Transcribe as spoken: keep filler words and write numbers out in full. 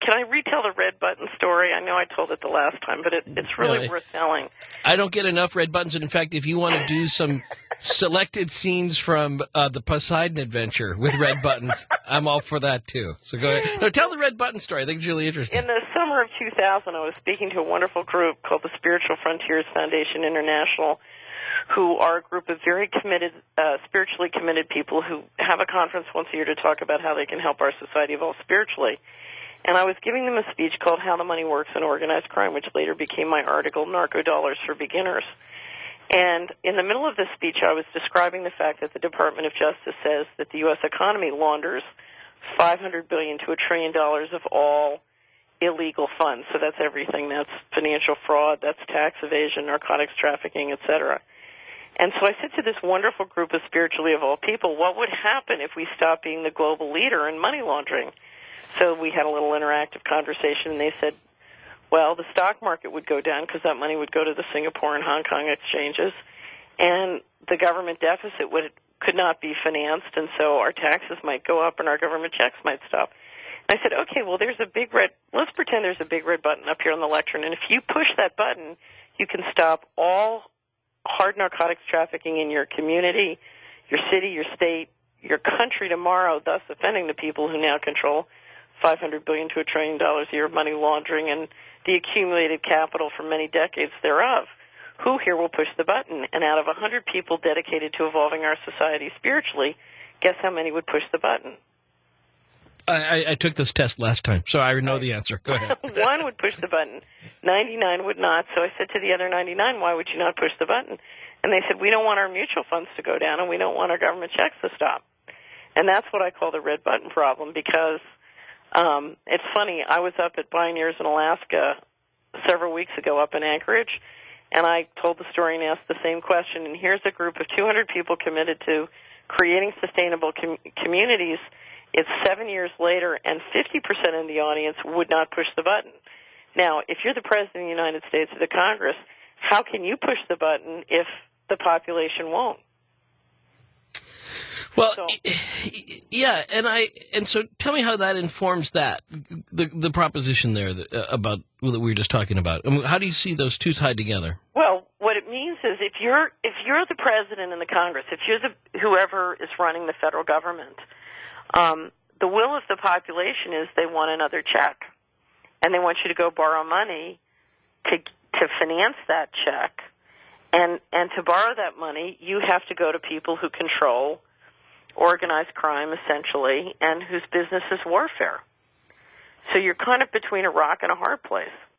can I retell the red button story? I know I told it the last time, but it, it's really No, worth telling. I don't get enough red buttons. And in fact, if you want to do some selected scenes from uh, the Poseidon Adventure with red buttons, I'm all for that, too. So go ahead. No, tell the red button story. I think it's really interesting. In the summer of two thousand, I was speaking to a wonderful group called the Spiritual Frontiers Foundation International, who are a group of very committed, uh, spiritually committed people who have a conference once a year to talk about how they can help our society evolve spiritually. And I was giving them a speech called How the Money Works in Organized Crime, which later became my article, Narco Dollars for Beginners. And in the middle of this speech, I was describing the fact that the Department of Justice says that the U S economy launders five hundred billion dollars to a trillion dollars of all illegal funds. So that's everything. That's financial fraud, that's tax evasion, narcotics trafficking, et cetera. And so I said to this wonderful group of spiritually evolved people, what would happen if we stopped being the global leader in money laundering? So we had a little interactive conversation, and they said, well, the stock market would go down because that money would go to the Singapore and Hong Kong exchanges, and the government deficit would could not be financed, and so our taxes might go up and our government checks might stop. And I said, okay, well, there's a big red, let's pretend there's a big red button up here on the lectern, and if you push that button, you can stop all hard narcotics trafficking in your community, your city, your state, your country tomorrow, thus offending the people who now control five hundred billion dollars to a trillion dollars a year of money laundering and the accumulated capital for many decades thereof. Who here will push the button? And out of one hundred people dedicated to evolving our society spiritually, guess how many would push the button? I, I took this test last time, so I know the answer. Go ahead. One would push the button. ninety-nine would not. So I said to the other ninety-nine, why would you not push the button? And they said, we don't want our mutual funds to go down, and we don't want our government checks to stop. And that's what I call the red button problem, because um, it's funny. I was up at Pioneers in Alaska several weeks ago up in Anchorage, and I told the story and asked the same question. And here's a group of two hundred people committed to creating sustainable com- communities. It's seven years later, and fifty percent of the audience would not push the button. Now, if you're the President of the United States or the Congress, how can you push the button if the population won't? Well, So, yeah, and I and so tell me how that informs that the the proposition there that, uh, about that we were just talking about. I mean, how do you see those two tied together? well, what it means is if you're if you're the President and the Congress, if you're the whoever is running the federal government, um, the will of the population is they want another check, and they want you to go borrow money to to finance that check, and and to borrow that money, you have to go to people who control organized crime, essentially, and whose business is warfare. So you're kind of between a rock and a hard place.